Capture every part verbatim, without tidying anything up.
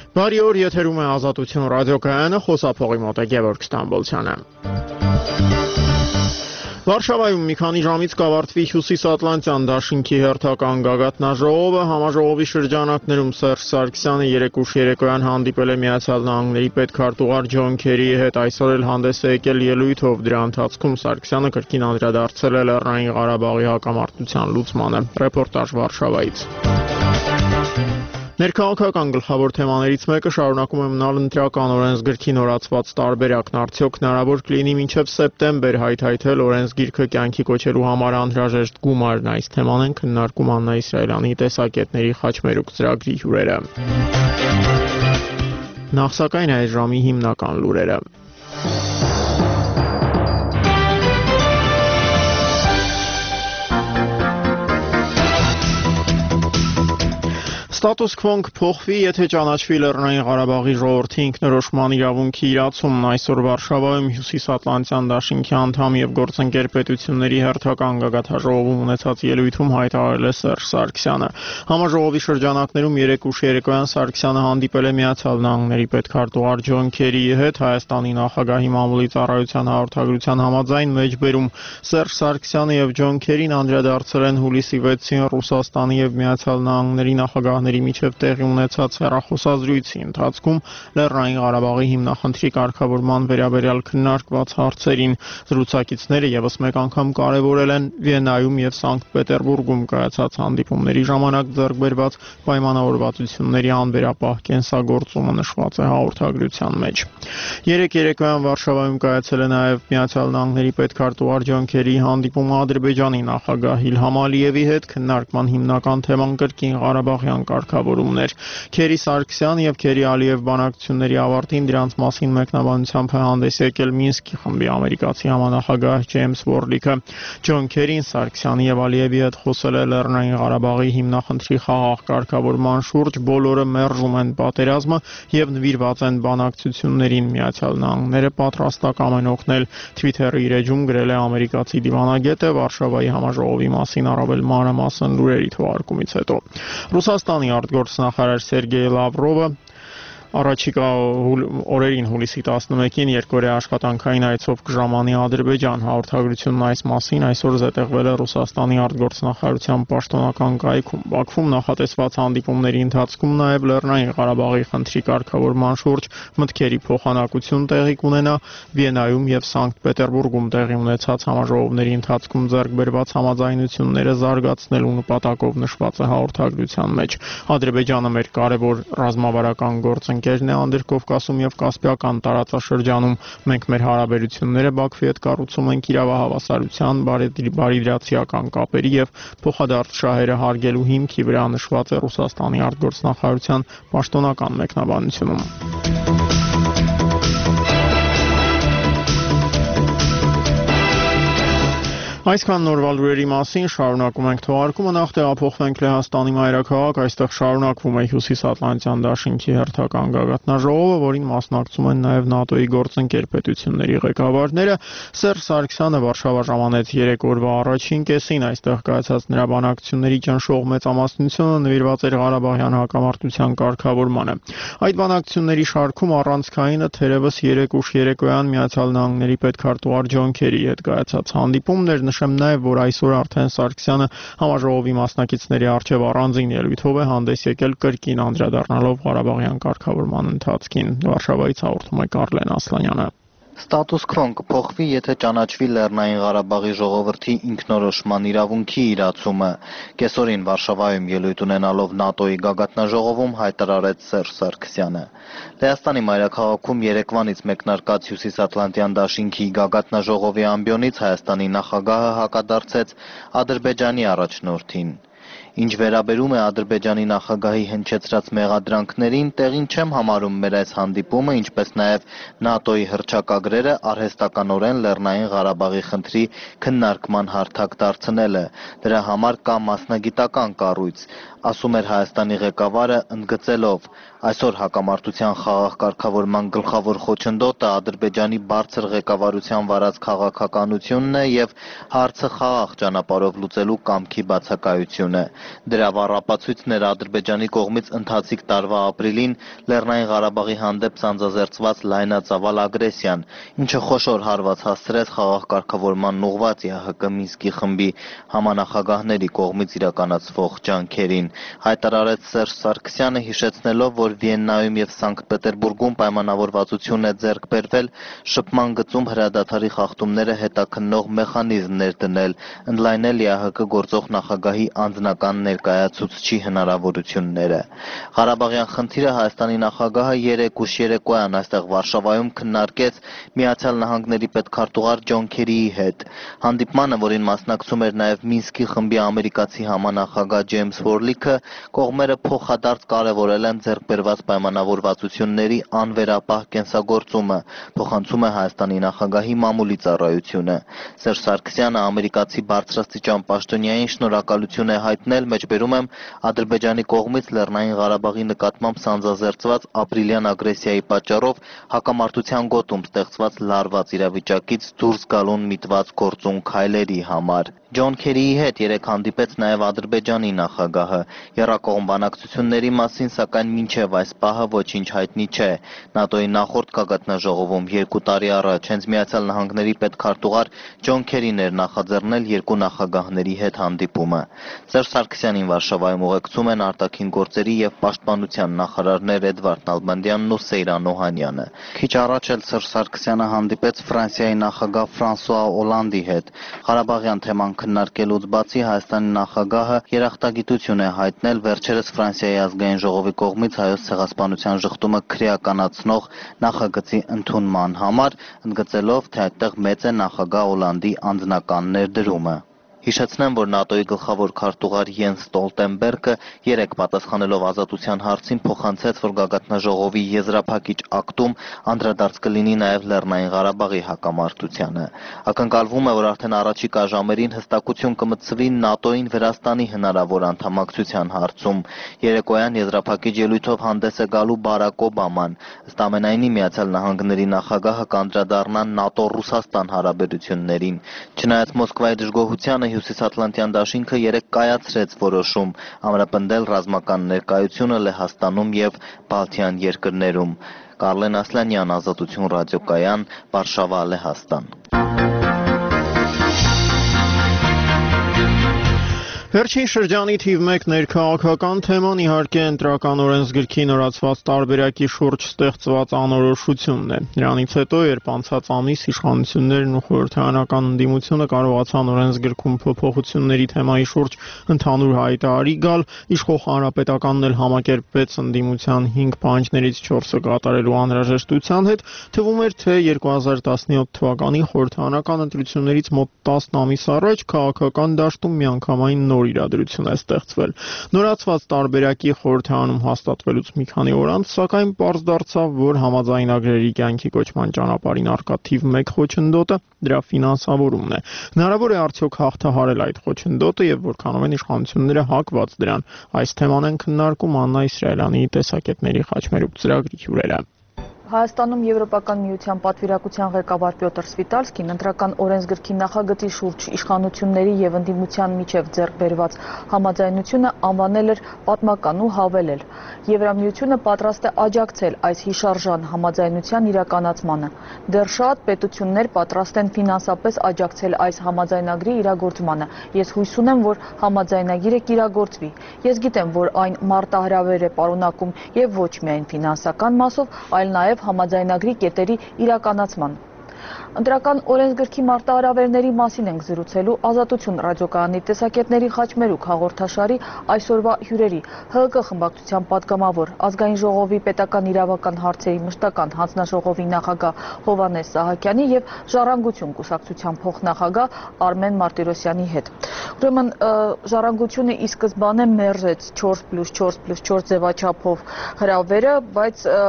Բարի օր, եթերում է Ազատություն ռադիոկայանը, խոսափողի մոտ է Գևորգ Ստամբոլցյանը։ Վարշավայում մի քանի ժամից կավարտվի Հյուսիսատլանտյան դաշինքի հերթական գագաթնաժողովը, համաժողովի շրջանակներում Սերժ Սարգսյանը երեկուշ երեկոյան հանդիպել է Միացյալ Նահանգների պետքարտուղար Ջոն Քերիի հետ, այսօր էլ հանդես է եկել ելույթով, դրա ընթացքում Սարգսյանը կրկին անդրադարձել է Լեռնային Ղարաբաղի հակամարտության լուծմանը։ Ռեպորտաժ Վարշավայից։ Ներքաղաքական գլխավոր թեմաներից մեկը շարունակում է մնալ ընտրական օրենսգրքի նորացված տարբերակն, արդյոք հնարավոր կլինի մինչև սեպտեմբեր հայթայթել օրենսգիրքը կյանքի կոչելու համար անհրաժեշտ գումարն, այս թեման են քննարկում Աննա Իսրայելյանի տեսակետների խաչմերուկ ծրագրի հյուրերը։ Նախ սակայն այս ժամի հիմնական լուրերը։ Ստատուս քվոն կփոխվի, եթե ճանաչվի Լեռնային Ղարաբաղի ժողովրդի ինքնորոշման իրավունքի իրացումն, այսօր Վարշավայում Հյուսիսատլանտյան դաշինքի անդամ եւ գործընկեր պետությունների հերթական գագաթնաժողովում ունեցած ելույթում հայտարարել է Սերժ Սարգսյանը։ Համաժողովի շրջանակներում երեկուշ երեկոյան Սարգսյանը հանդիպել է Միացյալ Նահանգների պետքարտուղար Ջոն Քերիի հետ, Հայաստանի նախագահի մամուլի ծառայության հաղորդագրության համաձայն մեջբերում Սերժ Սարգսյանը եւ Ջոն Քերին անդրադարձել են հուլիսի վեցին Ռուսաստանի եւ Միացյալ Նահանգների նախագահների միջև տեղի ունեցած հեռախոսազրույցի ընթացքում Լեռնային Ղարաբաղի հիմնախնդրի կարգավորման վերաբերյալ քննարկված հարցերին։ Զրուցակիցները եւս մեկ անգամ կարևորել են Վիեննայում եւ Սանկտ Պետերբուրգում կայացած հանդիպումների ժամանակ ձեռք բերված պայմանավորվածությունների անվերապահ կենսագործումը, նշված է հաղորդագրության մեջ։ Երեք երեկոյան Վարշավայում կայացել է նաեւ Միացյալ Նահանգների պետքարտուղար Ջոն Քերիի հանդիպումը Ադրբեջանի նախագահ Իլհամ Ալիևի հետ, քննարկման հիմնական թեման կրկին Ղարաբաղյան կարգավորումներ։ Քերի Սարգսյան եւ Քերի Ալիև բանակցությունների ավարտին դրանց մասին մեկնաբանությամբ է հանդես եկել Մինսկի խմբի ամերիկացի համանախագահ Ջեյմս Վորլիքը։ Ջոն Քերին Սարգսյանի եւ Ալիևի հետ խոսել է Լեռնային Ղարաբաղի հիմնախնդրի խաղաղ կարգավորման շուրջ, բոլորը մերժում են պատերազմը եւ նվիրված են բանակցություններին, Միացյալ Նահանգները պատրաստակամ են օգնել, Twitter-ի իր էջում գրել է ամերիկացի դիվանագետը Վարշավայի համաժողովի մասին առավել մանրամասն լուրերի թողարկումից հետո։ Ռուսաստանի արտգործնախարար Սերգեյ Լավրովը առաջիկա օրերին հուլիսի տասնմեկին երկօրյա աշխատանքային այցով կժամանի Ադրբեջան, հաղորդագրությունն այս մասին այսօր զետեղվել է Ռուսաստանի արտգործնախարարության պաշտոնական կայքում։ Բաքվում նախատեսված հանդիպումների ընթացքում նաև Լեռնային Ղարաբաղի խնդրի կարգավորման շուրջ մտքերի փոխանակություն տեղի կունենա, Վիեննայում եւ Սանկտ Պետերբուրգում տեղի ունեցած համաժողովների ընթացքում ձեռք բերված համաձայնությունները զարգացնելու նպատակով, նշված է հաղորդագրության մեջ։ Ադրբեջանը մեր կարևոր ռազմավարական գործ ընկերն է Անդրկովկասում եւ Կասպիական տարածաշրջանում, մենք մեր հարաբերությունները Բաքվի հետ կառուցում ենք իրավահավասարության, բարիդրացիական կապերի եւ փոխադարձ շահերը հարգելու հիմքի վրա, նշված է Ռուսաստանի արտգործնախարարության պաշտոնական մեկնաբանությունում։ Այսքան նորվա լուրերի մասին, շարունակում ենք թողարկումը, նախ տեղափոխվենք Լեհաստանի մայրաքաղաք, այստեղ շարունակվում է Հյուսիսատլանտյան դաշինքի հերթական գագաթնաժողովը, որին մասնակցում են նաև ՆԱՏՕ-ի գործընկեր պետությունների ղեկավարները։ Սերժ Սարգսյանը Վարշավա ժամանեց երեք օրվա առաջին կեսին, այստեղ կայացած նրա բանակցությունների ճնշող մեծամասնությունը նվիրված էր Ղարաբաղյան հակամարտության կարգավորմանը։ Այդ բանակցությունների շարքում առանցքայինը թերևս երեկուշ երեկոյան Միացյալ Նահանգների պետքարտուղար Ջոն Քերիի հետ կայացած հանդիպումն էր, նշեմ նաև, որ այսօր արդեն Սարգսյանը համաժողովի մասնակիցների առջև առանձին ելույթով է հանդես եկել, կրկին անդրադառնալով Ղարաբաղյան կարգավորման ընթացքին։ Վարշավայից հաղորդում է Կարլեն Ասլանյանը։ Ստատուս քվոն կփոխվի, եթե ճանաչվի Լեռնային Ղարաբաղի ժողովրդի ինքնորոշման իրավունքի իրացումը, կեսօրին Վարշավայում ելույթ ունենալով ՆԱՏՕ-ի գագաթնաժողովում հայտարարեց Սերժ Սարգսյանը։ Լեհաստանի մայրաքաղաքում երեկվանից մեկնարկած Հյուսիսատլանտյան դաշինքի գագաթնաժողովի ամբիոնից Հայաստանի նախագահը հակադարձեց Ադրբեջանի առաջնորդին։ Ինչ վերաբերում է Ադրբեջանի նախագահի հնչեցրած մեղադրանքներին, տեղին չեմ համարում մեր այս հանդիպումը, ինչպես նաև ՆԱՏՕ-ի հռչակագրերը արհեստականորեն Լեռնային Ղարաբաղի խնդրի քննարկման հարթակ դարձնելը։ Դրա համար կա մասնագիտական կառույց, ասում էր Հայաստանի ղեկավարը, ընդգծելով. այսօր հակամարտության խաղաղ կարգավորման գլխավոր խոչընդոտը Ադրբեջանի բարձր ղեկավարության վարած քաղաքականությունն է եւ հարցը խաղաղ ճանապարհով լուծելու կամքի բացակայությունը։ Դրա վառապացույցն էր Ադրբեջանի կողմից ընթացիկ տարվա ապրիլին Լեռնային Ղարաբաղի հանդեպ սանձազերծված լայնածավալ ագրեսիան, ինչը խոշոր հարված հասցրեց խաղաղ կարգավորման ուղղված ԵԱՀԿ Մինսկի խմբի համանախագահների կողմից իրականացվող ջանքերին, հայտարարեց Սերժ Սարգսյանը, հիշեցնելով, որ Վիեննայում և Սանկտ Պետերբուրգում պայմանավորվածություն է ձեռք բերվել շփման գծում հրադադարի խախտումները հետաքննող մեխանիզմներ դնել, ընդլայնել ԵԱՀԿ գործող նախագահի անձնական ներկայացուցչի հնարավորությունները։ Ղարաբաղյան խնդիրը Հայաստանի նախագահը երեկ ուշ երեկոյան այստեղ Վարշավայում քննարկեց Միացյալ Նահանգների պետքարտուղար Ջոն Քերիի հետ։ Հանդիպմանը, որին մասնակցում էր նաև Մինսկի խմբի ամերիկացի համանախագահ Ջեյմս Ֆորլիքը, կողմերը փոխադարձ կարևորել են ձեռք բերված պայմանավորվածությունների անվերապահ կենսագործումը, փոխանցում է Հայաստանի նախագահի մամուլի ծառայությունը։ Սերժ Սարգսյանը ամերիկացի բարձրաստիճան պաշտոնյային շնորհակալություն է հայտնել, մեջբերում եմ, Ադրբեջանի կողմից Լեռնային Ղարաբաղի նկատմամբ սանձազերծված ապրիլյան ագրեսիայի պատճառով հակամարտության գոտում ստեղծված լարված իրավիճակից դուրս գալուն միտված գործուն քայլերի համար։ Ջոն Քերիի հետ երեկ հանդիպեց նաև Ադրբեջանի նախագահը։ Եռակողմ բանակցությունների մասին, սակայն մինչև այս պահը ոչինչ հայտնի չէ։ ՆԱՏՕ-ի նախորդ գագաթնաժողովում երկու տարի առաջ հենց Միացյալ Նահանգների պետքարտուղար Ջոն Քերին էր նախաձեռնել երկու նախագահների հետ հանդիպումը։ Սերժ Սարգսյանին Վարշավայում ուղեկցում են արտաքին գործերի և պաշտպանության նախարարներ Էդվարդ Նալբանդյանն ու Սեյրան Օհանյանը։ Քիչ առաջ էլ Սերժ Սարգսյանը հանդիպեց Ֆրանսիայի նախագահ Ֆրանսուଆ Օլանդի հետ։ Ղարաբաղյան թեման քննարկելուց բացի Հայաստանի նախագահը երախտագիտություն է հայտնել վերջերս Ֆրանսիայի ազգային ժողովի կողմից հայոց ցեղասպանության ժխտումը քրեականացնող նախագծի ընդունման համար, ընդգծելով, թե այդտեղ մեծ է նախագահ Օլանդի անձնական ներդրումը։ Հիշեցնեմ, որ ՆԱՏՕ-ի գլխավոր քարտուղար Յենս Ստոլտենբերգը երեկ պատասխանելով ազատության հարցին փոխանցեց, որ գագաթնաժողովի եզրափակիչ ակտում անդրադարձ կլինի նաև Լեռնային Ղարաբաղի հակամարտությանը։ Ակնկալվում է, որ արդեն առաջիկա ժամերին հստակություն կմտցվի ՆԱՏՕ-ին Վրաստանի հնարավոր անդամակցության հարցում։ Երեկոյան եզրափակիչ ելույթով հանդես է գալու Բարակ Օբաման։ Ըստ ամենայնի Միացյալ Նահանգների նախագահը կանդրադառնա ՆԱՏՕ-Ռուսաստան հարաբերություններին։ Չնայած Մոսկվայի դժգոհությանը Հյուսիսատլանտյան դաշինքը երեկ կայացրեց որոշում ամրապնդել ռազմական ներկայությունը Լեհաստանում և Բալթյան երկրներում։ Կարլեն Ասլանյան, Ազատություն ռադիոկայան, Վարշավա, Լեհաստան։ Վերջին շրջանի թիվ մեկ ներքաղաքական թեման իհարկե ընտրական օրենսգրքի նորացված տարբերակի շուրջ ստեղծված անորոշությունն է։ Դրանից հետո, երբ անցած ամիս իշխանություններն ու խորհրդարանական ընդդիմությունը կարողացան օրենսգրքում փոփոխությունների թեմայի շուրջ ընդհանուր հայտարարի գալ, իշխող հանրապետականն էլ համակերպվեց ընդդիմության հինգ պահանջներից չորսը կատարելու անհրաժեշտության հետ, թվում էր, թե երկու հազար տասնյոթ թվականի խորհրդարանական ընտրություններից մոտ տասն ամիս առաջ քաղաքական դաշտում միանգամայն նոր իրադրություն է ստեղծվել։ Նորացված տարբերակի խորհրդարանում հաստատվելուց մի քանի օր անց, սակայն պարզ դարձավ, որ համաձայնագրերի կյանքի կոչման ճանապարհին առկա թիվ մեկ խոչընդոտը դրա ֆինանսավորումն է։ Հնարավոր է արդյոք հաղթահարել այդ խոչընդոտը եւ որքանով են իշխանությունները հակված դրան։ Այս թեման են քննարկում Աննա Իսրայելյանի տեսակետների խաչմերուկ ծրագրի հյուրերը։ Հայաստանում Եվրոպական միության պատվիրակության ղեկավար Պյոտր Սվիտալսկին ընտրական օրենսգրքի նախագծի շուրջ իշխանությունների եւ ընդդիմության միջև ձեռք բերված համաձայնությունը անվանել էր պատմական ու հավելել։ Եվրամիությունը պատրաստ է աջակցել այս հիշարժան համաձայնության իրականացմանը։ Դեռ շատ պետություններ պատրաստ են ֆինանսապես աջակցել այս համաձայնագրի իրագործմանը։ Ես հույս ունեմ, որ համաձայնագիրը կիրագործվի։ Ես գիտեմ, որ այն մարտահրավեր է պարունակում եւ ոչ միայն ֆինանսական մասով, այլ նաեւ համաձայնագրի կետերի իրականացման։ Ընտրական օրենսգրքի մարտահրավերների մասին ենք զրուցելու Ազատություն ռադիոկայանի տեսակետների խաչմերուկ հաղորդաշարի այսօրվա հյուրերի ՀՀԿ խմբակցության պատգամավոր, Ազգային ժողովի պետական իրավական հարցերի մշտական հանձնաժողովի նախագահ Հովհաննես Սահակյանի եւ Ժառանգություն կուսակցության փոխնախագահ Արմեն Մարտիրոսյանի հետ։ Ուրեմն Ժառանգությունը ի սկզբանե մերժեց չորս պլյուս չորս պլյուս չորս ձևաչափով հրավերը, բայց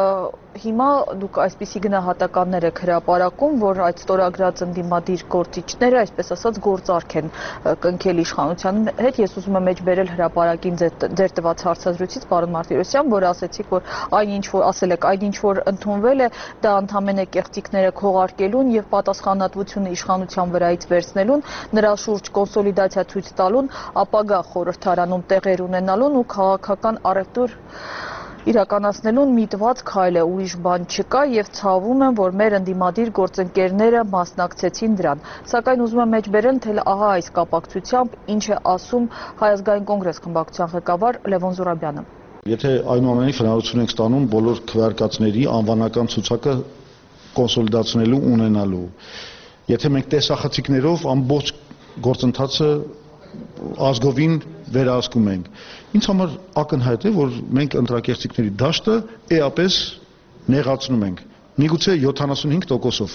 հիմա դուք այսպիսի գնահատականներ եք հրապարակում, որ այդ ստորագրած ընդդիմադիր գործիչները, այսպես ասած, գործարք են կնքել իշխանության հետ։ Ես ուզում եմ մեջբերել հրապարակին ձեր տված հարցազրույցից, պարոն Մարտիրոսյան, որ ասեցիք, որ այն ինչ որ ասել եք, այն ինչ որ ընդունվել է, դա ընդհանրապես կեղծիքները քողարկելուն եւ պատասխանատվությունը իշխանության վրայից վերցնելուն, նրա շուրջ կոնսոլիդացիա ցույց տալուն, ապագա խորհրդարանում տեղեր ունենալուն ու քաղաքական առևտուր իրականացնելուն միտված քայլ է, ուրիշ բան չկա եւ ցավում եմ, որ մեր ընդդիմադիր գործընկերները մասնակցեցին դրան։ Սակայն ուզում եմ մեջբերել, թե ահա այս կապակցությամբ ինչ է ասում Հայ ազգային կոնգրես խմբակցության ղեկավար Լևոն Զուրաբյանը։ Եթե այնուամենայնիվ հնարավորություն ենք ստանում բոլոր քվեարկածների անվանական ցուցակը կոնսոլիդացնելու ունենալու։ Եթե մենք տեսախցիկներով ամբողջ գործընթացը ազգովին վերահսկում ենք։ Ինձ համար ակնհայտ է, որ մենք ընտրակեղծիքների դաշտը էապես նեղացնում ենք, միգուցե յոթանասունհինգ տոկոսով։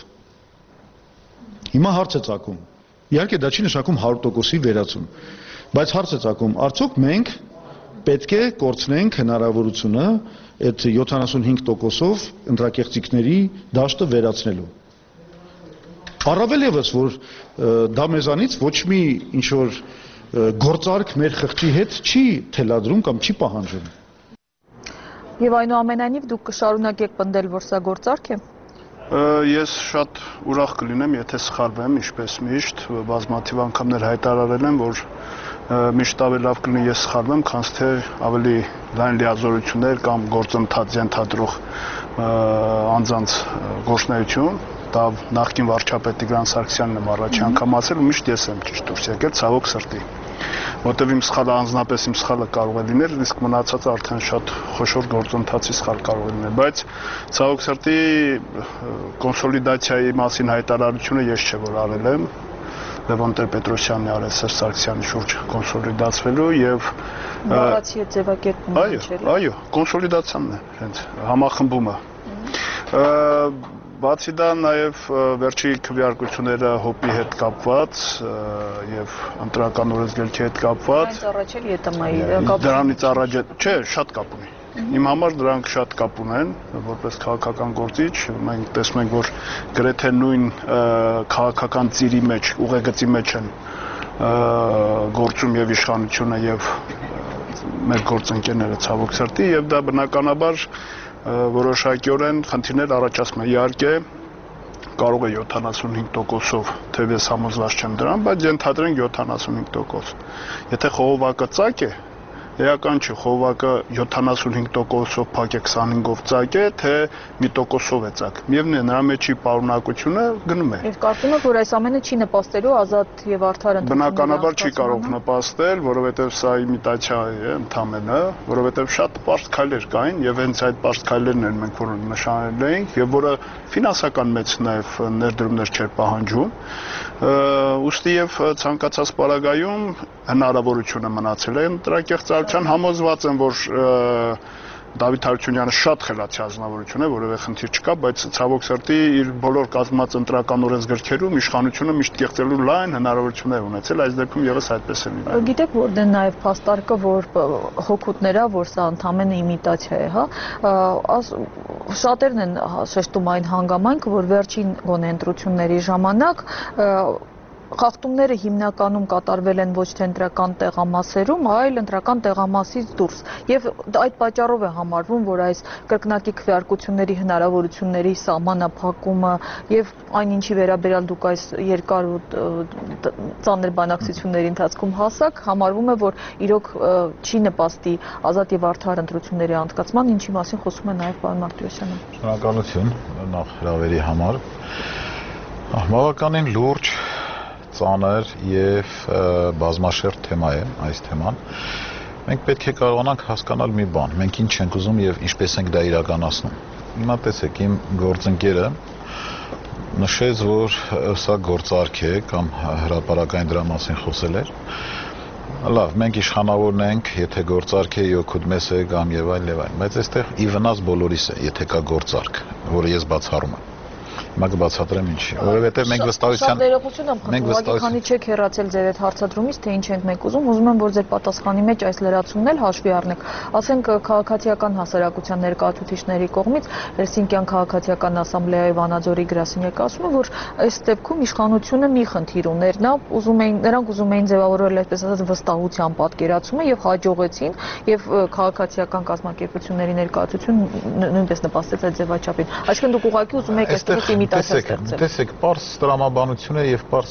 Հիմա հարց է ծագում։ Իհարկե դա չի նշանակում հարյուր տոկոսի վերացում, բայց հարց է ծագում, արդյոք մենք պետք է կորցնենք հնարավորությունը այդ յոթանասունհինգ տոկոսով ընտրակեղծիքների դաշտը վերացնելու։ Առավել ևս, որ դա մեզանից ոչ մի ինչ-որ գործարք մեր խղճի հետ չի թելադրում կամ չի պահանջում։ Եվ այնուամենայնիվ դուք կշարունակեք պնդել, որ սա գործարք է։ Ես շատ ուրախ կլինեմ, եթե սխալվեմ, ինչպես միշտ, բազմաթիվ անգամներ հայտարարել եմ, որ միշտ ավելի լավ կլինի ես սխալվեմ, քան թե ավելի լայն լիազորություններ կամ գործընթաց ենթադրող անձանց գործունեություն։ Դա նախկին վարչապետ Տիգրան Սարգսյանն եմ առաջի անգամ ասել, միշտ ես եմ ճիշտ դուրս եկել, ցավոք սրտի։ Որտեւ իմ սխալը անձնապես իմ սխալը կարող է լինել, իսկ մնացածը արդեն շատ խոշոր գործընթացի սխալ կարող է լինել, բայց ցավոք սրտի կոնսոլիդացիայի մասին հայտարարությունը ես չէ որ արել եմ, Լևոն Տեր-Պետրոսյանն է արել Սերժ Սարգսյանի շուրջ կոնսոլիդացվելու եւ բառացի է ձևակերպումը, այո, այո, կոնսոլիդացիան է, հենց համախմբումը։ Բացի դա նաև վերջի քվեարկությունները հոպի հետ կապված եւ ընտրական օրենսգրքի հետ կապված։ Դրանից առաջ էլ ԵՏՄ-ի կապ։ Դրանից առաջ, չէ, շատ կապ ունի։ Իմ համար դրանք շատ կապ ունեն, որպես քաղաքական գործիչ, մենք տեսնում ենք, որ գրեթե նույն քաղաքական ծիրի մեջ, ուղեգծի մեջ են գործում եւ իշխանությունը եւ մեր գործընկերները ցավոք սրտի եւ դա բնականաբար որոշակիորեն խնդիրներ առաջացնում է։ Իհարկե կարող է յոթանասունհինգ տոկոսով, թեև ես համոզված չեմ դրան, բայց ենթադրենք յոթանասունհինգ տոկոս։ Եթե խողովակը ծակ է, էական չի, խողովակը յոթանասունհինգ տոկոսով փակ է քսանհինգով ծակ է, թե մի տոկոսով է ծակ։ Միևնույն է, նրա մեջի պարունակությունը գնում է։ Եվ կարծում եք, որ այս ամենը չի նպաստելու ազատ եւ արդար ընտրությունների բնականաբար չի կարող նպաստել, որովհետեւ սա իմիտացիա է ընդամենը, որովհետեւ շատ պարզ քայլեր կային եւ հենց այդ պարզ քայլերն են մենք որ նշանել էինք եւ որը ֆինանսական մեծ նաեւ ներդրումներ չէր պահանջում։ Ուստի եւ ցանկացած պարագայում հնարավորությունը մնացել է ընտրակեղծարության համոզված եմ, որ Դավիթ Հարությունյանը շատ խելացի ազնվորություն է, որևէ խնդիր չկա, բայց ցավոք սրտի իր բոլոր կազմած ընտրական օրենսգրքերում իշխանությունը միշտ կեղծելու լայն հնարավորություններ ունեցել, այս դեպքում եւս այդպես է լինում։ Գիտեք, որ դե նաեւ փաստարկը, որ հոգուտներա, որ սա ընդամենը իմիտացիա է, հա, շատերն են շեշտում այն հանգամանքը, որ վերջին գոնե ընտրությունների ժամանակ խախտումները հիմնականում կատարվել են ոչ թե ընտրական տեղամասերում, այլ ընտրական տեղամասից դուրս։ Եվ այդ պատճառով է համարվում, որ այս կրկնակի քվեարկությունների հնարավորությունների սահմանափակումը եւ այն ինչի վերաբերյալ դուք այս երկար ու ծանր բանակցությունների ընթացքում հասակ, համարվում է, որ իրոք չի նպաստի ազատ եւ արդար ընտրությունների անցկացման, ինչի մասին խոսում է նաեւ պարոն Մարտիրոսյանը։ Շնորհակալություն նախ հրավերի համար։ Բավականին լուրջ ծանր եւ բազմաշերտ թեմա է այս թեման։ Մենք պետք է կարողանանք հասկանալ մի բան, մենք ինչ ենք ուզում եւ ինչպես ենք դա իրականացնում։ Հիմա տեսեք, իմ գործընկերը նշեց, որ սա գործարք է կամ հրապարակային դրա մասին խոսել էր։ Լավ, մենք իշխանավորն ենք, եթե գործարք է օգուտ մեզ է կամ եւ այլ եւ այլ, բայց այստեղ ի վնաս բոլորիս է, եթե կա գործարք, որը ես բացառում եմ։ Հիմա կբացատրեմ ինչի, որովհետև մենք վստահության Շատ ներողություն եմ խնդրում, ուղղակի քանի չեք հեռացել ձեր այդ հարցադրումից, թե ինչ ենք մենք ուզում, ուզում եմ որ ձեր պատասխանի մեջ այս լրացումն էլ հաշվի առնեք։ Ասենք քաղաքացիական հասարակության ներկայացուցիչների կողմից Հելսինկյան քաղաքացիական ասամբլեայի Վանաձորի գրասենյակը ասում է, որ այս դեպքում իշխանությունը մի խնդիր ուներ, նա ուզում էին նրանք ուզում էին ձևավորել այսպես ասած վստահության պատկերացումը եւ հաջողեցին եւ քաղաքացիական կազմակերպությունների ներկայացությունը նույնպես նպաստեց այդ ձևաչափին։ Այսինքն դուք ուղղակի ուզում եք այստեղ իմիտացիա ստեղծել։ Տեսեք, պարզ տրամաբանությունը եւ պարզ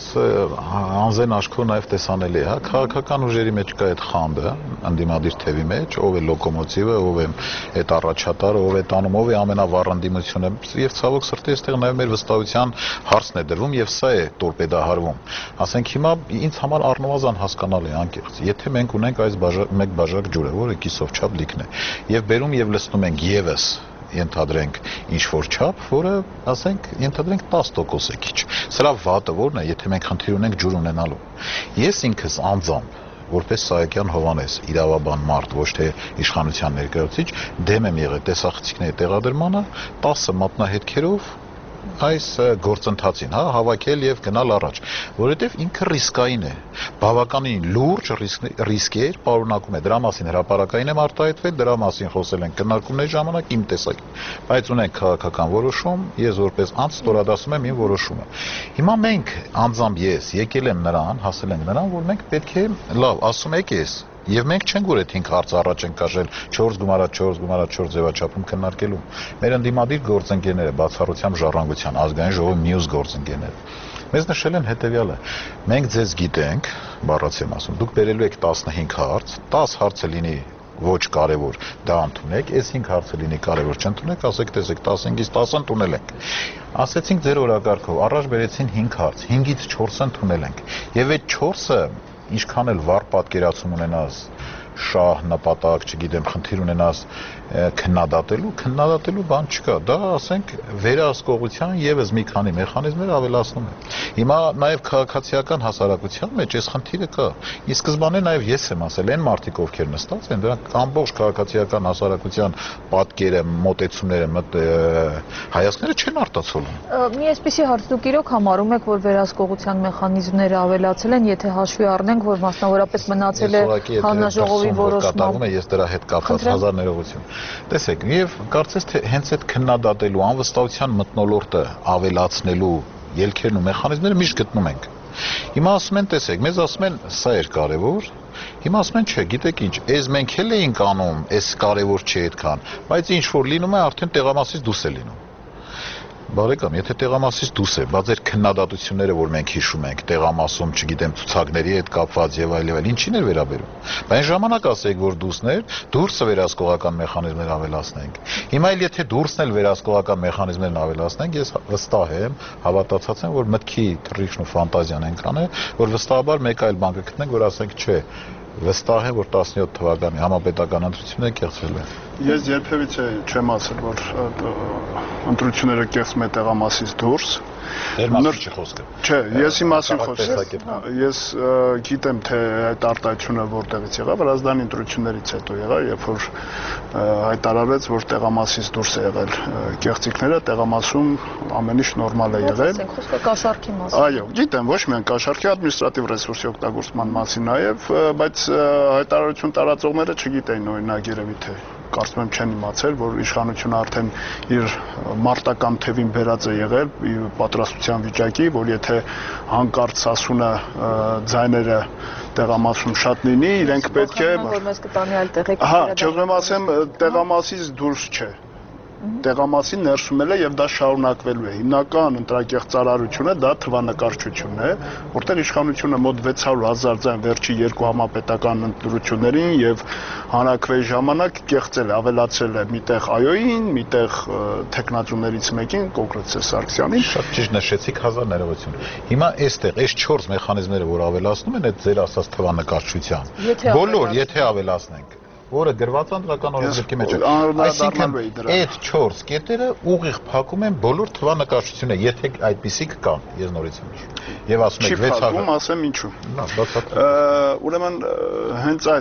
անզեն աչքով նաեւ տեսանելի է, հա, քաղաքական ուժերի մեջ կա այդ խանդը, անդիմադիր թևի մեջ, ով է լոկոմոտիվը, ով է այդ առաջատարը, ով է տանում, ով է ամենավառանդիմությունը եւ ցավոք սրտի այստեղ նաեւ մեր վստահության հարցն է դրվում եւ սա է տորպեդահարվում։ Ասենք հիմա ինձ համար առնվազն հասկանալի է անկեղծ, եթե մենք ունենք այս մեկ բաժակ ջուրը, որը կիսով չափ լիքն է, եւ բերում եւ լցնում ենք եւս ենթադրենք ինչ-որ չափ, որը, ասենք, ենթադրենք տասը տոկոս է քիչ։ Սրա վատը որն է, եթե մենք խնդիր ունենք ջուր ունենալու։ Ես ինքս անձամբ, որպես Սահակյան Հովհաննես, իրավաբան մարդ, ոչ թե իշխանության ներկայացուցիչ, դեմ եմ եղել տեսախցիկների տեղադրմանը տասը մատնահետքերով այս գործընթացին, հա, հավաքել եւ գնալ առաջ, որովհետեւ ինքը ռիսկային է, բավականին լուրջ ռիսկ է, պարունակում է, դրա մասին հրապարակային եմ արտահայտվել, դրա մասին խոսել ենք քննարկումների ժամանակ իմ տեսակետից, բայց ունենք քաղաքական որոշում, ես որպես անձ ստորադասում եմ իմ որոշումը։ Հիմա մենք անձամբ ես եկել եմ նրան, հասել ենք նրան, որ մենք պետք է լավ, ասում եք ես Եվ մենք չենք որ այդ հինգ հարց առաջ ենք կաշել չորս գումարած չորս գումարած չորս ձևաչափում քննարկելու։ Մեր ընդդիմադիր գործընկերները բացառությամբ ժառանգության ազգային ժողովի մյուս գործընկերները մեզ նշել են հետևյալը. մենք ձեզ գիտենք, բառաց եմ ասում, դուք բերելու եք տասնհինգ հարց, տասը հարցը լինի ոչ կարևոր, դա ընդունեք, այս հինգ հարցը լինի կարևոր, չընդունեք, ասեք տեսեք տասնհինգից տասը ընդունել ենք։ Ասեցինք ձեր օրակարգով, առաջ բերեցին հինգ հարց, հինգից չորսը ընդունել ենք։ Եվ այդ չորսը ինչքան էլ վառ պատկերացում ունենաս շահ նպատակ, չգիտեմ, խնդիր ունենաս քննադատելու, քննադատելու բան չկա։ Դա, ասենք, վերահսկողության եւս մի քանի մեխանիզմներ ավելացնում է։ Հիմա նաեւ քաղաքացիական հասարակության մեջ այս խնդիրը կա։ Ի սկզբանե նաեւ ես եմ ասել, այն մարդիկ, ովքեր նստած են, դրանք ամբողջ քաղաքացիական հասարակության պատկերը, մոտեցումները, հայացքները չեն արտացոլում։ Մի այսպիսի հարց դուք իրոք համարում եք, որ վերահսկողության մեխանիզմները ավելացել են, եթե հաշվի առնենք, որ մասնավորապես մնացել է հանրաժողովի որոշումը։ Ես դրա հետ կապված հազար ներողություն։ Տեսեք, եւ կարծես թե հենց այդ քննադատելու անվստահության մթնոլորտը ավելացնելու ելքերն ու մեխանիզմները միշտ գտնում ենք։ Հիմա ասում են, տեսեք, մեզ ասում են, սա էր կարևոր, հիմա ասում են, չէ, գիտեք ինչ, այս մենք էլ էինք անում, այս կարևոր չէ այդքան, բայց ինչ որ լինում է, արդեն տեղամասից դուրս է լինում։ Բարեկամ, եթե տեղամասից դուրս է, բայց այդ քննադատությունները, որ մենք հիշում ենք, տեղամասում, չգիտեմ, ցուցակների հետ կապված եւ այլ եւ այլ, ինչին էր վերաբերում։ Բայց ժամանակ ասեք, որ դուրսներ, դուրսը վերահսկողական մեխանիզմներ ավելացնենք։ Հիմա էլ եթե դուրսն էլ վերահսկողական մեխանիզմներն ավելացնենք, ես վստահ եմ, հավատացած եմ, որ մտքի թռիչքն ու ֆանտազիան այնքան է, որ վստահաբար մեկ այլ բան կգտնենք, որ ասենք, չէ, վստահ եմ, որ տասնյոթ թվականի համապետական ընտրությունները կեղծվել են։ Ես երբևիցե չեմ ասել, որ ընտրությունները կեղծում է տեղամասից դուրս։ Դեր մասի չի խոսքը։ Չէ, ես իմ մասին խոսում։ Ես գիտեմ, թե այդ արտահայտությունը որտեղից եղավ, Վրաստանի ընտրություններից հետո եղավ, երբ որ հայտարարեց, որ տեղամասից դուրս է եղել կեղծիքները, տեղամասում ամեն ինչ նորմալ է եղել։ Խոսքը կաշառքի մասին։ Այո, գիտեմ, ոչ միայն կաշառքի, ադմինիստրատիվ ռեսուրսի օգտագործման մասին նաև, բայց հայտարարություն տարածողները չգիտեին օրինակ երևի թե կարծում եմ չեն իմացել, որ իշխանությունը արդեն իր մարտական թևին բերած է եղել պատրաստության վիճակի, որ եթե հանկարծ ասունը ձայները տեղամասում շատ լինի, իրենք պետք է որ մեզ կտանի այլ տեղեկ։ Հա, չեմ ասեմ, տեղամասից դուրս չէ։ Տեղամասին ներսում է եւ դա շարունակվելու է։ Հիմնական ընտրակեղծարարությունը դա թվանկարչությունն է, որտեղ իշխանությունը մոտ վեց հարյուր հազար ձայն վերջի երկու համապետական ընտրություններին եւ հանրակրվեի ժամանակ կեղծել է, ավելացել է միտեղ այոյին, միտեղ տեխնացուներից մեկին, կոնկրետ Սարգսյանին։ Շատ ճիշտ նշեցիք, հազար ներողություն։ Հիմա այստեղ այս չորս մեխանիզմները, որ ավելացնում են այդ ձեր ասած թվանկարչության, բոլոր եթե ավելացնենք որը գրված անդրական օրենսգրքի մեջ է։ Այսինքն այդ չորս կետերը ուղիղ փակում են բոլոր թվանկարչությունը, եթե այդպիսիք կան, ես նորից եմ հիշում։ Եվ ասում եք վեց հարյուր։ Չի փակում, ասեմ ինչու։ Լավ, բացատրեք։ Ուրեմն հենց այդ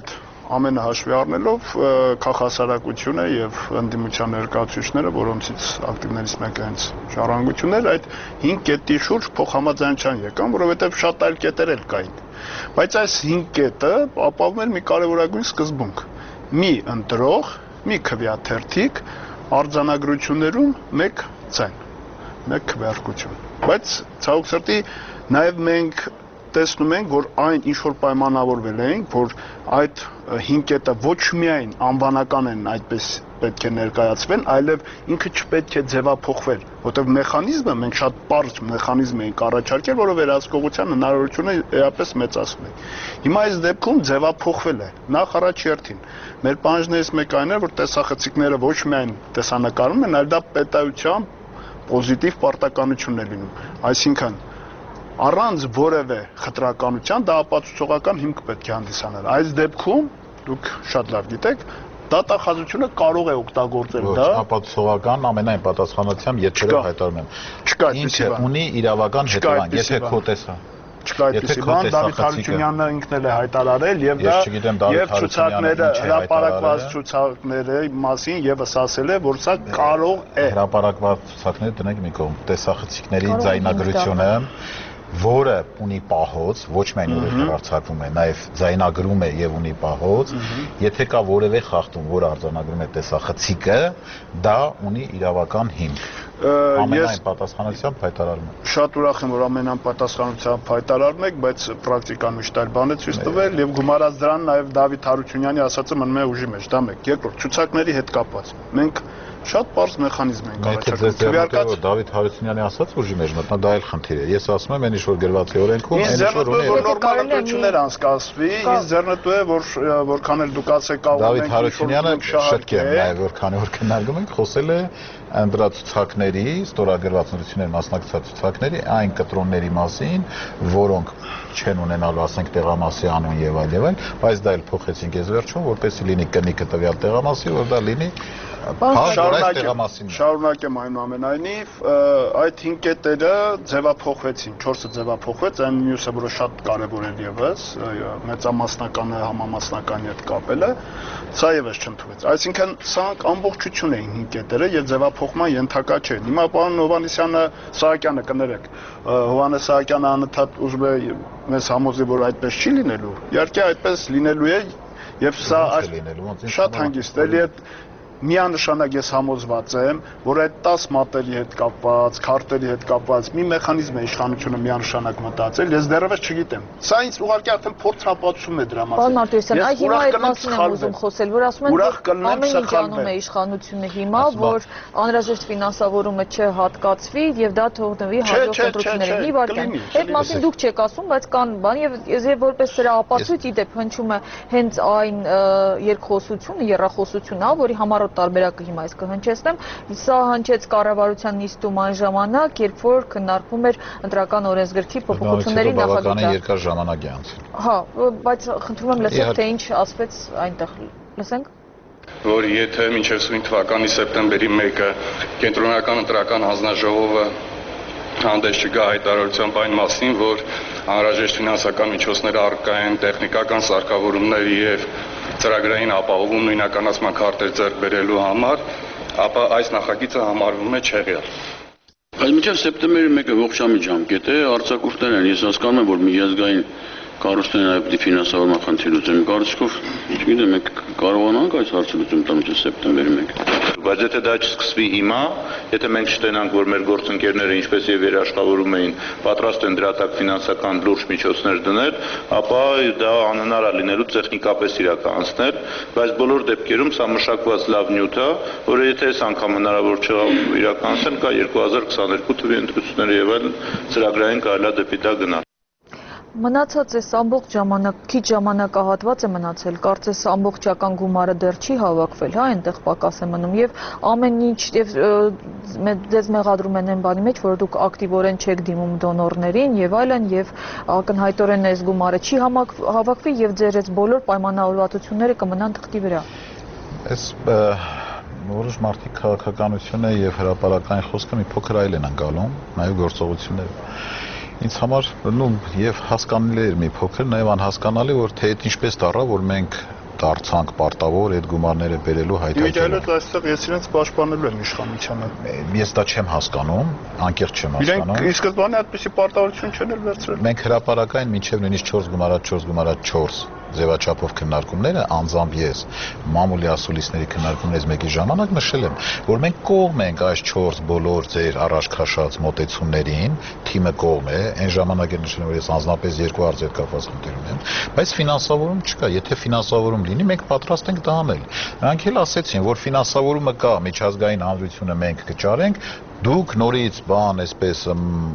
ամենը հաշվի առնելով քաղաքասարակությունը եւ ընդդիմության ներկայացուցիչները, որոնցից ակտիվներից մեկը հենց ժառանգությունն էր, այդ հինգ կետի շուրջ փոխհամաձայնության եկան, որովհետեւ շատ այլ կետեր էլ կային։ Բայց այս հինգ կետը ապահովում էր մի կարևորագույն սկզբունք՝ մի ընտրող, մի քվեաթերթիկ արձանագրություններում մեկ ցայն, մեկ քվեարկություն։ Բայց ցավոք սրտի նաեւ մենք տեսնում ենք, որ այն ինչ որ պայմանավորվել էինք, որ այդ հինգ կետը ոչ միայն անվանական են այդպես պետք է ներկայացվեն, այլև ինքը չպետք է ձևափոխվեր, որտեղ մեխանիզմը մենք շատ պարզ մեխանիզմ էինք առաջարկել, որը վերահսկողության հնարավորությունը էապես մեծացնում է։ Հիմա այս դեպքում ձևափոխվել է։ Նախ առաջ երթին մեր պահանջներից մեկը այն է, որ տեսախցիկները ոչ միայն տեսանկարում են, այլ դա պետայության պոզիտիվ պարտականություն է լինում։ Այսինքն առանց որևէ խտրականության դա ապացուցողական հիմք պետք է հանդիսանար։ Այս դեպքում դուք շատ լավ գիտեք, դատախազությունը կարող է օգտագործել դա։ Ապացուցողական ամենայն պատասխանատվությամբ երբեք հայտարարում եմ։ Չկա այդպիսի բան։ Ունի իրավական հետևանք, եթե քո տեսա։ Չկա այդպիսի բան, Դավիթ Հարությունյանը ինքն էլ է հայտարարել եւ դա եւ ցուցակները, հրապարակված ցուցակները մասին եւս ասել է, որ սա կարող է։ Հրապարակված ցուցակները դնենք մի կողմ, տեսախցիկների ձայնագրությունը, որը ունի պահոց, ոչ միայն որ հեռարձակվում է, նաև ձայնագրում է եւ ունի պահոց, եթե կա որևէ խախտում, որ արձանագրում է տեսախցիկը, դա ունի իրավական հիմք։ Ամենայն պատասխանատվությամբ հայտարարում եմ։ Շատ ուրախ եմ, որ ամենայն պատասխանատվությամբ հայտարարում եք, բայց պրակտիկան միշտ այլ բան է ցույց տվել եւ գումարած դրան նաև Դավիթ Հարությունյանի ասածը մնում է ուժի մեջ, դա մեկ։ Երկրորդ, ցուցակների հետ կապված։ Մենք շատ պարզ մեխանիզմ ենք առաջարկում։ Քվեարկած Դավիթ Հարությունյանի ասած ուժի մեջ մտնա դա այլ խնդիր է։ Ես ասում եմ, այն ինչ որ գրված է օրենքում, այն ինչ որ ունի նորմալ ընտրություններ անցկացվի, ինձ ձեռնտու է, որ որքան էլ դուք ասեք կարող Դավիթ Հարությունյանը շտկեմ նաև որքան որ քննարկում ենք, խոսել է անդրացուցակների, ստորագրված ընտրությունների մասնակցած ցուցակների այն կտրոնների մասին, որոնք չեն ունենալու, ասենք, տեղամասի անուն եւ այլ եւ այլ, բայց դա էլ փոխեցինք ես վերջում, որպեսզի լինի կնիկը տվյալ տեղամասի, որ դա լինի Շարունակեմ այնուամենայնիվ, այդ հինգ կետերը ձևափոխվեցին, չորսը ձևափոխվեց, այն մյուսը, որը շատ կարևոր էր ևս, մեծամասնականը համամասնականի հետ կապելը, սա ևս չընդունվեց։ Այսինքն սրանք ամբողջություն էին հինգ կետերը եւ ձևափոխման ենթակա չէին։ Հիմա պարոն Հովհաննիսյանը, Սահակյանը կներեք, Հովհաննես Սահակյանը անընդհատ ուզում է մեզ համոզի, որ այդպես չի լինելու։ Իհարկե այդպես լինելու է եւ սա շատ հանգիստ էլի է միանշանակ ես համոզված եմ, որ այդ տաս մատերի հետ կապված, քարտերի հետ կապված մի մեխանիզմ է իշխանությունը միանշանակ մտածել, ես դեռևս չգիտեմ։ Սա ինձ ուղղակի արդեն փորձնապատում է դրա մասին։ Պարոն Մարտիրոսյան, այ հիմա այդ մասին եմ ուզում խոսել, որ ասում են, որ ամեն ինչ անում է իշխանությունը հիմա, որ անհրաժեշտ ֆինանսավորումը չհատկացվի եւ դա թողնվի հաջորդ ընտրություններին։ Մի վարքան։ Այդ մասին դուք չեք ասում, բայց կան բան եւ ես որպես սրա ապացույց իդեպ հնչում է հենց այն երկխոսությունը, երախոսությունը, որի համար տարբերակը հիմա ես կհնչեցնեմ, սա հնչեց կառավարության նիստում այն ժամանակ, երբ որ քննարկվում էր ընտրական օրենսգրքի փոփոխությունների նախագիծը։ Բավականին երկար ժամանակ է անցել։ Հա, բայց խնդրում եմ լսեք, թե ինչ ասվեց այնտեղ։ Լսենք։ Որ եթե մինչև սույն թվականի սեպտեմբերի մեկը կենտրոնական ընտրական հանձնաժողովը հանդես չգա հայտարարությամբ այն մասին, որ անհրաժեշտ ֆինանսական միջոցներ առկա են տեխնիկական սարքավորումներ եւ ծրագրային ապահովում նույնականացման քարտեր ձեռք բերելու համար, ապա այս նախագիծը համարվում է չեղյալ։ Բայց մինչև սեպտեմբերի մեկը ողջամիտ ժամկետ է, արձակուրդներ են, ես հասկանում եմ, որ միջազգային կառույցների նաև պիտի ֆինանսավորման խնդիր լուծեն։ Կարծիքով, չգիտեմ, մենք կարողանանք այս հարցը լուծում տալ մինչև սեպտեմբերի մեկը։ Բայց եթե դա չսկսվի հիմա, եթե մենք չտենանք, որ մեր գործընկերները ինչպես եւ երաշխավորում էին, պատրաստ են դրա տակ ֆինանսական լուրջ միջոցներ դնել, ապա դա անհնար է լինելու տեխնիկապես իրականացնել, բայց բոլոր դեպքերում սա մշակված լավ նյութ է, որը եթե այս անգամ հնարավոր չէ իրականացնել, կա երկու հազար քսաներկու թվականի ընտրությունները եւ այլ ծրագրային կարելի է դեպի դա գնալ։ Մնացած այս ամբողջ ժամանակ, քիչ ժամանակահատված է մնացել, կարծես ամբողջական գումարը դեռ չի հավաքվել, հա, այնտեղ պակաս է մնում եւ ամեն ինչ եւ դες մեղադրում են այն բանի մեջ, որ դուք ակտիվորեն չեք դիմում դոնորներին եւ այլն եւ ակնհայտորեն այս գումարը չի հավաքվի եւ ձեր այս բոլոր պայմանավորվածությունները կմնան թղթի վրա։ Այս որոշ մարդիկ քաղաքականությունը եւ հրապարակային խոսքը մի փոքր այլ են անցալում, նաեւ գործողությունները։ Ինձ համար նու եւ հասկանալի էր մի փոքր, նաեւ անհասկանալի, որ թե այդ ինչպես դառա, որ մենք դարձանք պարտավոր այդ գումարները բերելու հայտարարելու։ Իդեալը այստեղ ես իրենց պաշտպանելու եմ իշխանությանը։ Ես դա չեմ հասկանում, անկեղծ չեմ հասկանում։ Իրենք ի սկզբանե այդպեսի պարտավորություն չեն էլ վերցրել։ Մենք հրապարակային մինչև նույնիսկ չորս գումարած չորս գումարած չորս ձևաչափով քննարկումները անձամբ ես մամուլի ասուլիսների քննարկումներից մեկի ժամանակ նշել եմ, որ մենք կողմ ենք այս չորս բոլոր ձեր առաջ քաշած մոտեցումներին, թիմը կողմ է, այն ժամանակ էլ նշել եմ, որ ես անձնապես երկու հարցեր կապված խնդիր ունեմ, բայց ֆինանսավորում չկա, եթե ֆինանսավորում լինի, մենք պատրաստ ենք դա անել։ Նրանք էլ ասեցին, որ ֆինանսավորումը կա, միջազգային հանրությունը մենք կճարենք, դուք նորից բան, այսպես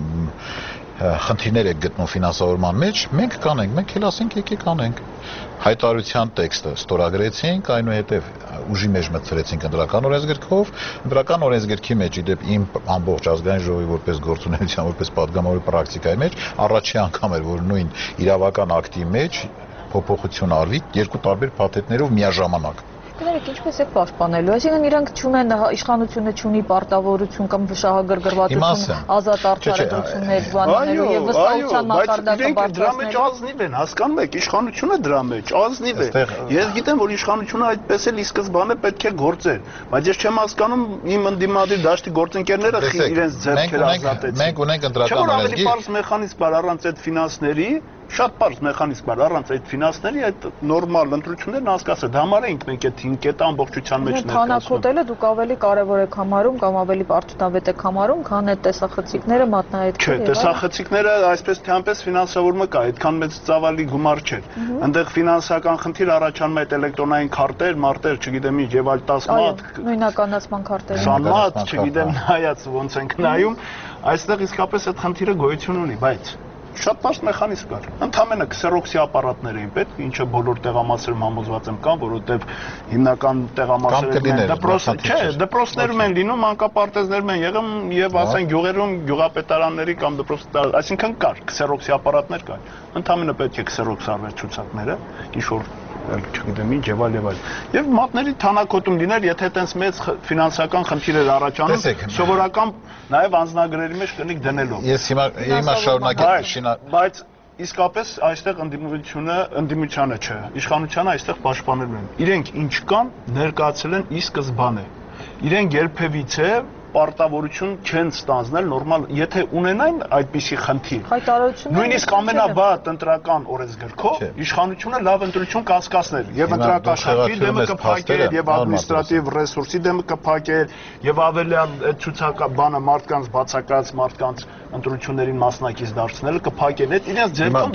խնդիրներ եք գտնում ֆինանսավորման մեջ, մենք կանենք, մենք էլ ասենք եկեք անենք։ Հայտարարության տեքստը ստորագրեցինք, այնուհետև ուժի մեջ մտցրեցինք ընտրական օրենսգրքով, ընտրական օրենսգրքի մեջ իդեպ իմ ամբողջ ազգային ժողովի որպես գործունեության, որպես պատգամավորի պրակտիկայի մեջ առաջի անգամ էր, որ նույն իրավական ակտի մեջ փոփոխություն արվի երկու տարբեր փաթեթներով միաժամանակ։ Կներեք, ինչպես եք պաշտպանելու, այսինքն իրանք չունեն իշխանությունը չունի պարտավորություն կամ վշահագրգռվածություն, ազատ արդարացություններ բանալու եւ վստահության մակարդակը բարձրացնելու։ Ազնիվ են, հասկանում եք, իշխանությունը դրա մեջ ազնիվ է։ Ես գիտեմ, որ իշխանությունը այդպես էլ ի սկզբանե պետք է գործեր, բայց ես չեմ հասկանում իմ ընդդիմադիր դաշտի գործընկերները իրենց ձեռքերը ազատեցին։ Մենք ունենք ընտրական օրենսգիր։ Ավելի բարձ մեխանիզմ կար առանց այդ ֆինանսների, շատ բարձ մեխանիզմ կար առանց այդ ֆինանսների, այդ նորմալ ընտրություններն անցկացրել։ Դա համար էինք մենք այդ հինկետը ամբողջության մեջ ներկայացնում։ Քանակոտելը դուք ավելի կարևոր եք համարում կամ ավելի արդյունավետ եք համարում, քան այդ տեսախցիկները մատնահետքերը։ Չէ, տեսախցիկները այսպես թե այնպես ֆինանսավորումը կա, այդքան մեծ ծավալի գումար չէր։ Այնտեղ ֆինանսական խնդիր առաջանում է այդ էլեկտրոնային քարտեր, մարտեր, չգիտեմ ինչ, եւ այլ տասը մատ, նույնականացման քարտեր։ քսան մատ, չգիտեմ նայած ոնց ենք նայում, այստեղ իսկապես այդ խնդիրը գոյություն ունի, բայց շատ բարձր մեխանիզմ կար։ Ընդամենը քսերոքսի ապարատներ էին պետք, ինչը բոլոր տեղամասերում համոզված եմ կան, որովհետև հիմնական տեղամասերում դպրոց, չէ, դպրոցներում են լինում, մանկապարտեզներում են եղում եւ ասեն գյուղերում գյուղապետարանների կամ դպրոց, այսինքն կար քսերոքսի ապարատներ կար։ Ընդամենը պետք է քսերոքս արվեր ցուցակները, ինչ որ չգիտեմ ինչ եւ այլ եւ այլ։ Եվ մատների թանակոտում լիներ, եթե այտենց մեծ ֆինանսական խնդիրներ առաջանում, սովորական նաեւ անձնագրերի մեջ կնիկ դնելով։ Ես հիմա հիմա շարունակեմ, բայց իսկապես այստեղ ընդդիմությունը, ընդդիմությանը չէ, իշխանությանը այստեղ պաշտպանելու են։ Իրենք ինչ կան, ներկայացել են ի սկզբանե։ Իրենք երբևիցե պարտավորություն չեն ստանձնել նորմալ, եթե ունենային այդպիսի խնդիր։ Նույնիսկ ամենավատ ընտրական օրենսգրքով իշխանությունը լավ ընտրություն կասկածներ եւ ընտրակաշարքի դեմը կփակեր եւ ադմինիստրատիվ ռեսուրսի դեմը կփակեր եւ ավելի ցուցակաբանը մարդկանց բացակայած մարդկանց ընտրություններին մասնակից դարձնելը կփակեն։ Այդ իրենց ձեռքում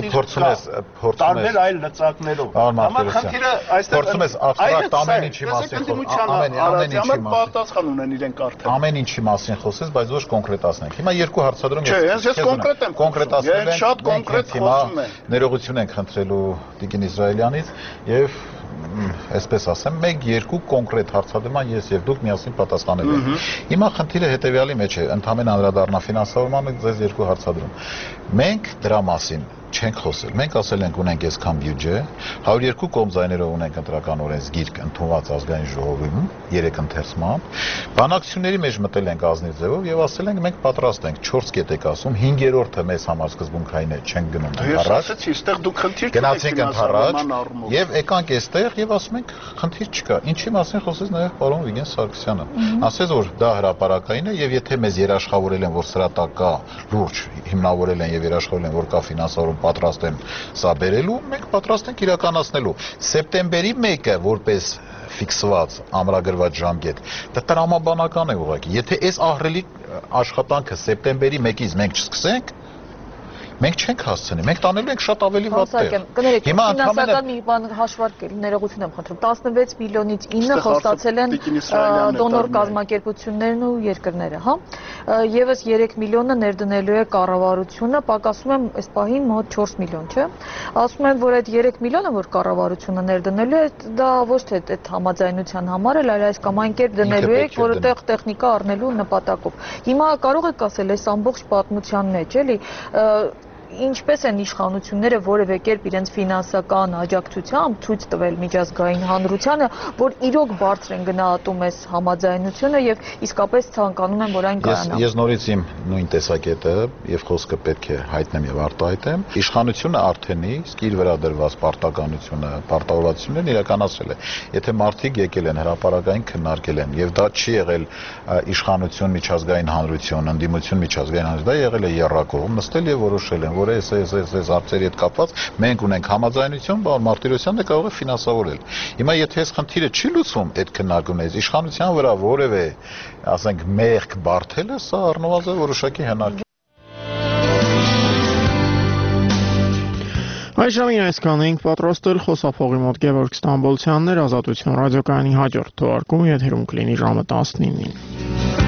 գործադիր տարբեր այլ լծակներով։ Համար խնդիրը այստեղ փորձում ես աբստրակտ ամեն ինչի մասին ամեն ամեն ինչի մասին պատասխան ունեն իրենք արդեն։ Ամեն ինչի մասին խոսես, բայց ոչ կոնկրետացնենք։ Հիմա երկու հարցադրում ես։ Չէ, ես կոնկրետ եմ կոնկրետացնել եմ։ Շատ կոնկրետ խոսում եմ։ Ներողություն ենք խնդրելու Տիկին Իսրայելյանից եւ այսպես ասեմ, մեկ-երկու կոնկրետ հարցադրման ես եւ դուք միասին պատասխանելու ենք։ Հիմա խնդիրը հետեւյալի մեջ է, ընդհանրապես անդրադառնա ֆինանսավորմանը ձեզ երկու հարցադրում։ Մենք դրա մասին չենք խոսել։ Մենք ասել ենք ունենք այսքան բյուջե, հարյուր երկու կողմձայներով ունենք ընտրական օրենսգիրք ընդունված ազգային ժողովում, երեք ընթերցմամբ։ Բանակցությունների մեջ մտել ենք ազնիվ ձևով եւ ասել ենք մենք պատրաստ ենք չորս կետ եք ասում, հինգերորդը մեզ համար սկզբունքային է, չենք գնում ընդառաջ։ Ես ասեցի, այստեղ դուք խնդիր չունեք։ Գնացինք ընդառաջ եւ եկանք այստեղ եւ ասում ենք խնդիր չկա։ Ինչի մասին խոսեց նաեւ պարոն Վիգեն Սարգսյանը։ Ասեց որ դա հրապարակային է եւ եթե մեզ երաշխավորել են որ սրա տակ կա լուրջ հիմնավորել են եւ երաշխավորել են որ կա ֆինանսավորում պատրաստ են սա բերելու, մենք պատրաստ ենք իրականացնելու։ Սեպտեմբերի մեկը որպես ֆիքսված ամրագրված ժամկետ, դա տրամաբանական է ուղղակի։ Եթե այս ահռելի աշխատանքը սեպտեմբերի մեկից մենք չսկսենք, մենք չենք հասցնի, մենք տանելու ենք շատ ավելի վատ տեղ։ Կներեք, ֆինանսական մի բան հաշվարկել, ներողություն եմ խնդրում, տասնվեց միլիոնից ինը խոստացել են դոնոր կազմակերպություններն ու երկրները, հա։ Եվս երեք միլիոնը ներդնելու է կառավարությունը, պակասում եմ այս պահին մոտ չորս միլիոն, չէ։ Ասում են, որ այդ երեք միլիոնը, որ կառավարությունը ներդնելու է, դա ոչ թե այդ համաձայնության համար է, այլ այս կամ այն կերպ դնելու է, որտեղ տեխնիկա առնելու նպատակով։ Հիմա կարող եք ասել այս ամբողջ պատմության մեջ, էլի ինչպես են իշխանությունները որևէ կերպ իրենց ֆինանսական աջակցությամբ ցույց տվել միջազգային հանրությանը, որ իրոք բարձր են գնահատում այս համաձայնությունը եւ իսկապես ցանկանում են, որ այն կայանա։ Ես նորից իմ նույն տեսակետը եւ խոսքը պետք է հայտնեմ եւ արտահայտեմ։ Իշխանությունը արդեն իսկ իր վրա դրված պարտականությունը, պարտավորվածություններն իրականացրել է։ Եթե մարդիկ եկել են հրապարակային քննարկել են եւ դա չի եղել իշխանություն միջազգային հանրություն, ընդդիմություն միջազգային հանրություն, դա եղել է եռակողմ, նստել եւ որոշել են, որ այս այս այս այս հարցերի հետ կապված մենք ունենք համաձայնություն, բան Մարտիրոսյանն է կարող է ֆինանսավորել։ Հիմա եթե այս խնդիրը չի լուծվում այդ քննարկումներից, իշխանության վրա որևէ, ասենք, մեղք բարթելը, սա առնվազն որոշակի հնարք է։ Այժմ այսքան ենք պատրաստել խոսափողի մոտ Գևորգ Ստամբոլցյանն էր, Ազատություն ռադիոկայանի հաջորդ թողարկումը եթերում կլինի ժամը տասնինին։